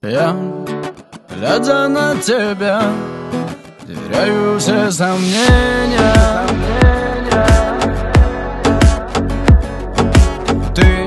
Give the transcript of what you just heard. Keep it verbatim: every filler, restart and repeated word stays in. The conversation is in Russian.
Я, глядя на тебя, теряю все сомнения. Ты